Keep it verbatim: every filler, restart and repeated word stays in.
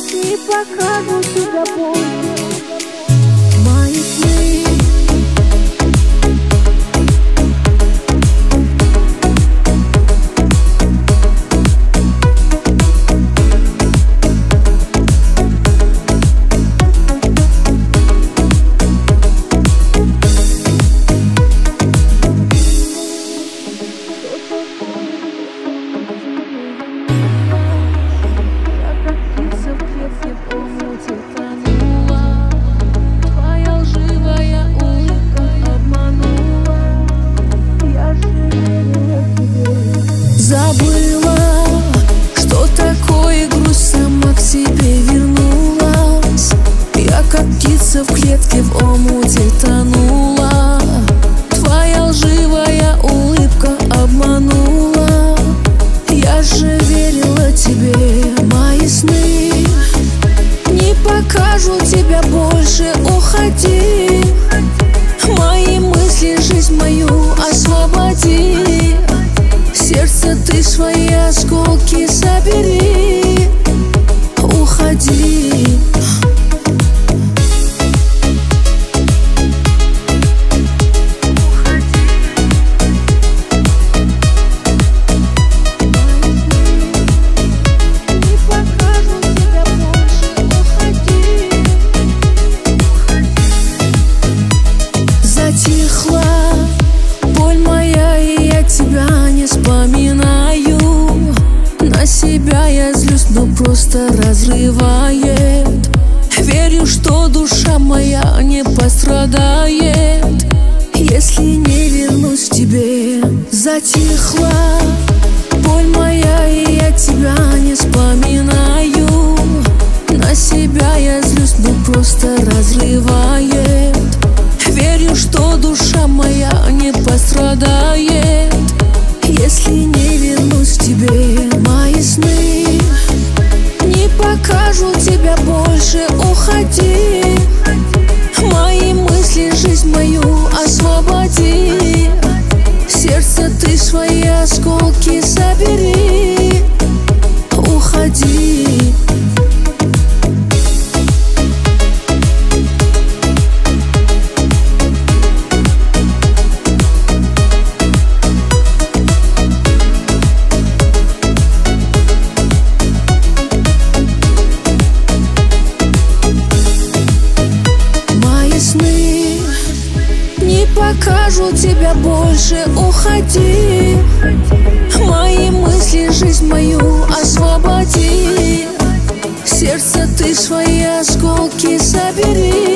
не покажу тебя больше. Мои сны забыла, что такое грусть, сама к себе вернулась. Я как птица в клетке в омуте тонула. Твоя лживая улыбка обманула. Я же верила тебе, мои сны не покажу тебя больше, уходи. Мои мысли, жизнь мою освободи. Сердце ты свои осколки собери, уходи. Затихла боль моя, и я тебя не вспоминаю. На себя я злюсь, но просто разрывает. Верю, что душа моя не пострадает, если не вернусь к тебе. Затихла боль моя, и я тебя не вспоминаю. На себя я злюсь, но просто разрывает. Верю, что душа моя не пострадает, если не вернусь к тебе. Мои сны не покажу тебя больше, уходи. Мои мысли, жизнь мою освободи. Сердце ты свои осколки собери, уходи. Не покажу тебя больше, уходи. Мои мысли, жизнь мою освободи. Сердце ты свои осколки собери.